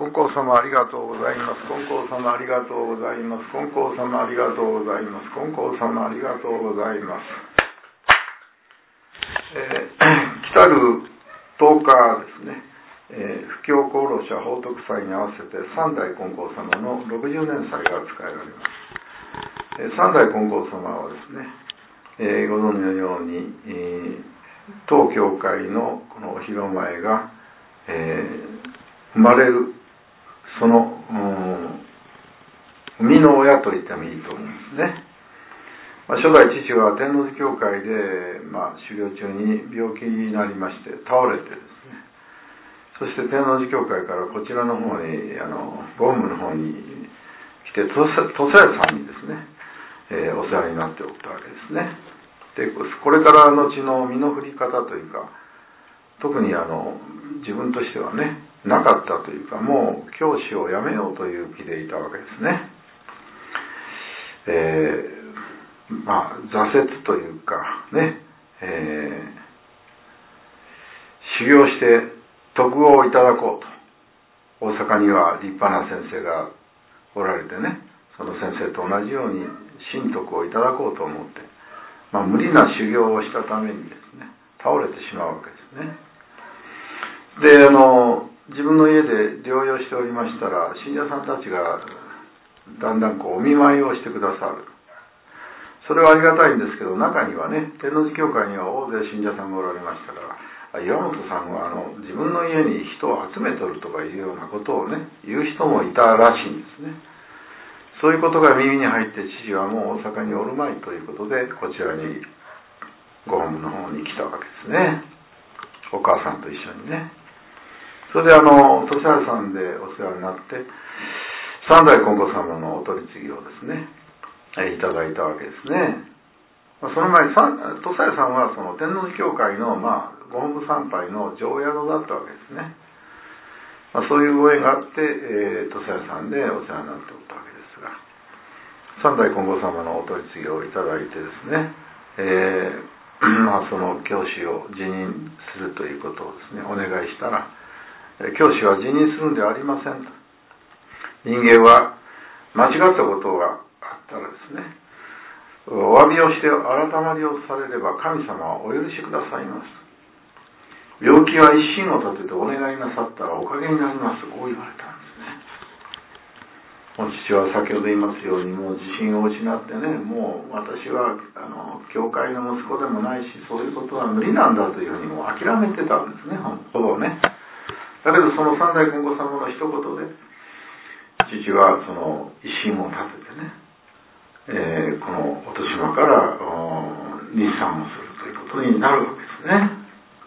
金光様ありがとうございます。金光様ありがとうございます。金光様ありがとうございます。金光様ありがとうございます。来たる10日ですね、布教功労者報徳祭に合わせて三代金光様の60年祭が使えられます。三代金光様はですね、ご存知のように、当教会のこのお披露前が、生まれるその生みの親と言ってもいいと思うんですね。初代父は天王寺教会で、修行中に病気になりまして倒れてですね、そして天王寺教会からこちらの方にゴムの方に来て土佐屋さんにですね、お世話になっておったわけですね。でこれから後の身の振り方というか、特に自分としてはねなかったというか、もう教師を辞めようという気でいたわけですね。挫折というかね、修行して徳をいただこうと、大阪には立派な先生がおられてね、その先生と同じように神徳をいただこうと思って、無理な修行をしたためにですね倒れてしまうわけですね。で自分の家で療養しておりましたら、信者さんたちがだんだんお見舞いをしてくださる。それはありがたいんですけど、中にはね、天王寺教会には大勢信者さんがおられましたから、岩本さんは自分の家に人を集めとるとかいうようなことをね言う人もいたらしいんですね。そういうことが耳に入って、父はもう大阪におるまいということでこちらにご本部の方に来たわけですね。お母さんと一緒にね。それで土佐屋さんでお世話になって、三代金光様のお取り次ぎをですねいただいたわけですね。その前に土佐屋さんはその天王寺教会のご本部参拝の常宿だったわけですね。そういうご縁があって、土佐屋さんでお世話になっておったわけですが、三代金光様のお取り次ぎをいただいてですね、その教師を辞任するということをですねお願いしたら、教師は辞任するんではありませんと。人間は間違ったことがあったらですね、お詫びをして改まりをされれば神様はお許しくださいます。病気は一心を立ててお願いなさったらおかげになりますと、こう言われたんですね。もう父は先ほど言いますように、もう自信を失ってね、もう私は教会の息子でもないし、そういうことは無理なんだというふうにもう諦めてたんですね、ほぼね。だけどその三代金光様の一言で、父はその一心を立ててね、この落島から日産をするということになるわけですね。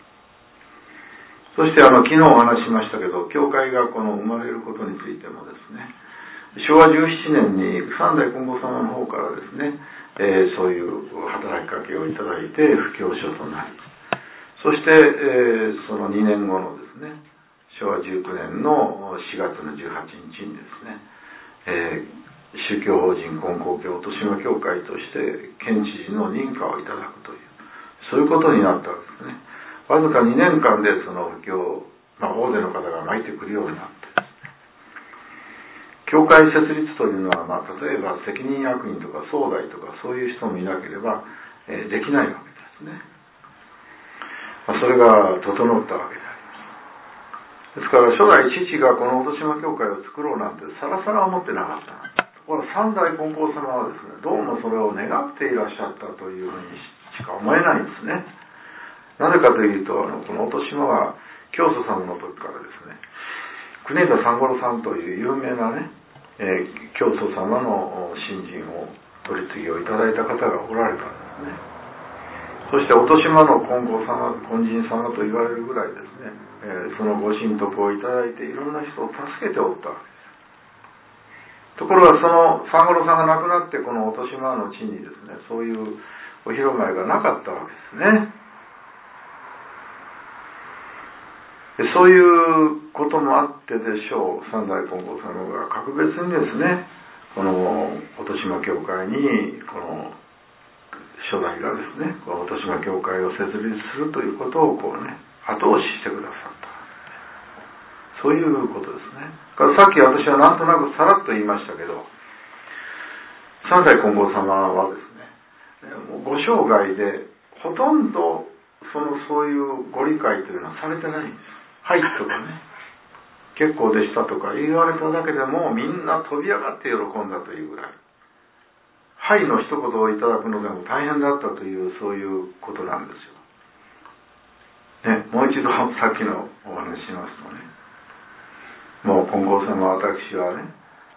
そして昨日お話ししましたけど、教会が生まれることについてもですね、昭和17年に三代金光様の方からですね、そういう働きかけをいただいて布教書となり、そして、その2年後のですね、昭和19年の4月の18日にですね、宗教法人金光教豊島教会として県知事の認可をいただくという、そういうことになったわけですね。わずか2年間でその布教、大勢の方が巻いてくるようになってですね、教会設立というのは、例えば責任役員とか総代とかそういう人もいなければ、できないわけですね。それが整ったわけであります。ですから初代父がこの豊島教会を作ろうなんてさらさら思ってなかった。ところが三代金光様はですね、どうもそれを願っていらっしゃったというふうにしか思えないんですね。なぜかというと、この豊島は教祖様の時からですね、国枝三五郎さんという有名なね、教祖様の信心を取り次ぎをいただいた方がおられたんですね。そして豊島の金光様、金神様と言われるぐらいですね、そのご神徳をいただいていろんな人を助けておったわけです。ところがその三五郎さんが亡くなって、この豊島の地にですね、そういうお披露目がなかったわけですね。そういうこともあってでしょう、三代金光様が格別にですね、この豊島教会にこの初代がですね、この豊島教会を設立するということを後押ししてくださった。 そういうことですね。さっき私はなんとなくさらっと言いましたけど、三代金剛様はですね、ご生涯でほとんどそういうご理解というのはされてないんです。はいとかね、結構でしたとか言われただけでもみんな飛び上がって喜んだというぐらい、はいの一言をいただくのでも大変だったという、そういうことなんですよ。ね、もう一度さっきのお話しますとね、もう金剛様、私はね、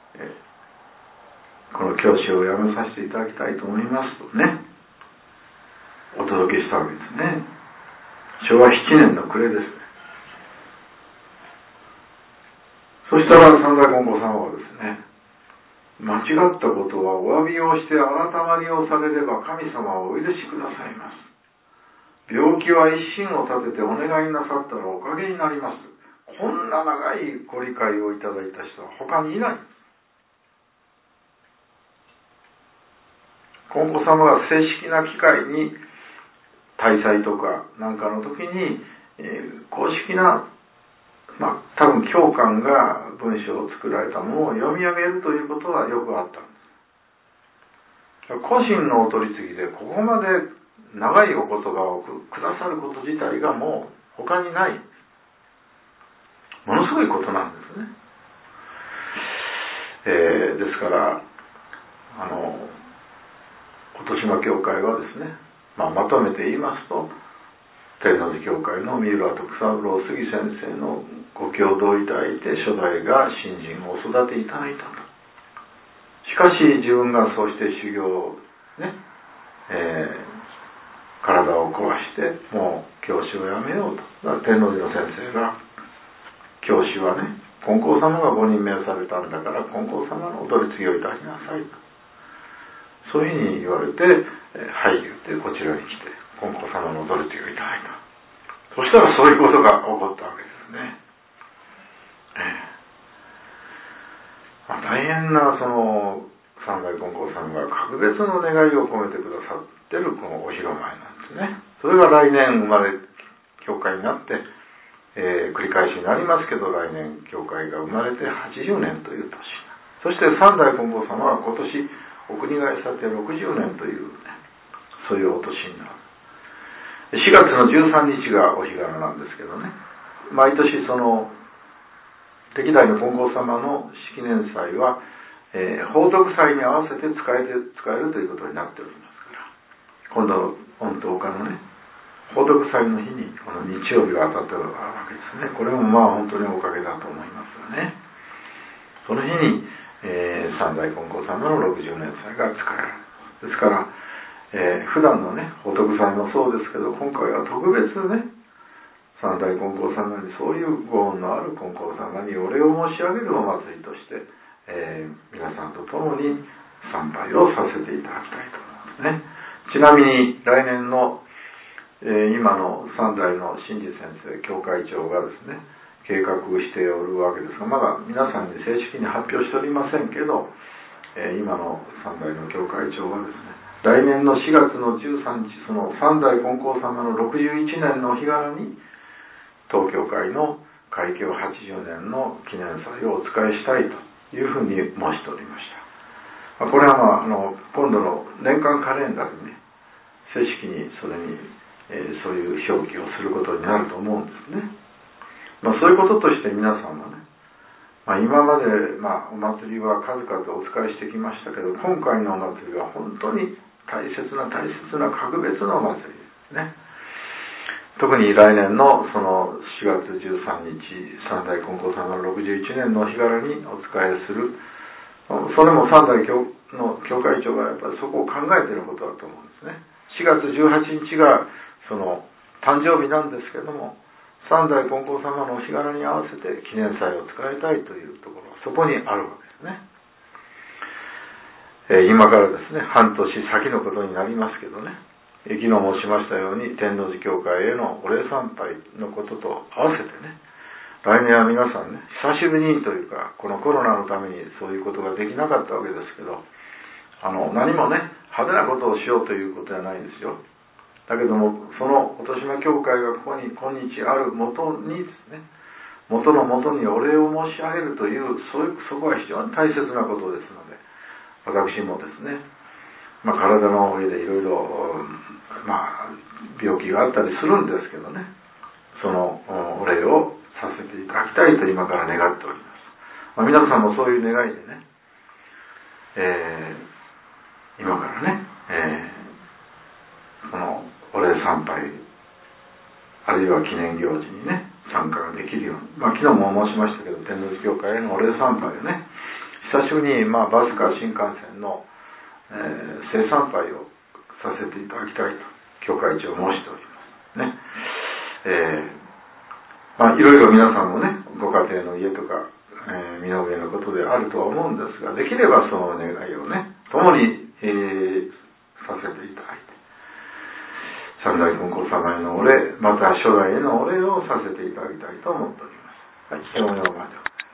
この教師をやめさせていただきたいと思いますとね、お届けしたわけですね。昭和7年の暮れですね。そしたら三代金剛様はですね、間違ったことはお詫びをして改まりをされれば神様はお許しくださいます。病気は一心を立ててお願いなさったらおかげになります。こんな長いご理解をいただいた人は他にいない。金剛様が正式な機会に大祭とかなんかの時に、公式な、多分教官が文章を作られたものを読み上げるということはよくあったんです。個人のお取り次ぎでここまで長いお言葉をくださること自体がもう他にない、ものすごいことなんですね。ですから音島教会はですね、まとめて言いますと、天王寺教会の三浦徳三郎杉先生のご共同いただいて初代が新人を育ていただいたと。しかし自分がそうして修行をね、体を壊してもう教師をやめようと。だから天王寺の先生が、教師はね、金光様がご任命されたんだから金光様のお取り次ぎをいただきなさいと。そういうふうに言われて、はい言ってこちらに来て金光様のお取り次ぎをいただいた。そしたらそういうことが起こったわけですね。大変な三代金光さんが格別の願いを込めてくださってるこのお披露目なんですね。それが来年生まれ教会になって、繰り返しになりますけど、来年教会が生まれて80年という年。そして三代金剛様は今年お国替えされて60年という、そういうお年になる。4月の13日がお日柄なんですけどね、毎年歴代の金剛様の式年祭は、宝徳祭に合わせて使えるということになっておりますから、今度の御10日のね、宝徳祭の日にこの日曜日が当たっているわけですね。これも本当におかげだと思いますよね。その日に、三代金剛様の60年祭が使える。ですから、普段のね、宝徳祭もそうですけど、今回は特別ね、三代金剛様にそういうご恩のある金剛様にお礼を申し上げるお祭りとして、皆さんと共に参拝をさせていただきたいと思いますね。ちなみに来年の、今の三代の真治先生教会長がですね、計画しておるわけですが、まだ皆さんに正式に発表しておりませんけど、今の三代の教会長はですね、来年の4月の13日、その三代金光様の61年の日柄に、東教会の開教80年の記念祭をお使いしたいというふうに申しておりました。これは今度の年間カレンダーにね、正式にそれに、そういう表記をすることになると思うんですね。そういうこととして皆さんはね、今まで、お祭りは数々お使いしてきましたけど、今回のお祭りは本当に大切な格別なお祭りですね。特に来年のその4月13日三代金光様の61年の日柄にお仕えする、それも三代の教会長がやっぱりそこを考えていることだと思うんですね。4月18日がその誕生日なんですけども、三代金光様のお日柄に合わせて記念祭を使いたいというところ、そこにあるわけですね。今からですね、半年先のことになりますけどね、昨日申しましたように天王寺教会へのお礼参拝のことと合わせてね、来年は皆さんね、久しぶりにというか、このコロナのためにそういうことができなかったわけですけど、何もね、派手なことをしようということはないんですよ。だけども、その音島教会がここに今日あるもとにですね、 元の元にお礼を申し上げるという、そこは非常に大切なことですので、私もですね、体の上でいろいろ病気があったりするんですけどね、そのお礼をさせていただきたいと今から願っております。皆さんもそういう願いでね、今からね、このお礼参拝あるいは記念行事にね参加ができるように、昨日も申しましたけど、天王寺教会へのお礼参拝をね、久しぶりにバスか新幹線の、聖参拝をさせていただきたいと教会長申しておりますね。いろいろ皆さんもね、ご家庭の家とか、身の上のことであるとは思うんですが、できればその願いをね共に、させていただいて、三代金光様へのお礼、また初代へのお礼をさせていただきたいと思っております。はい、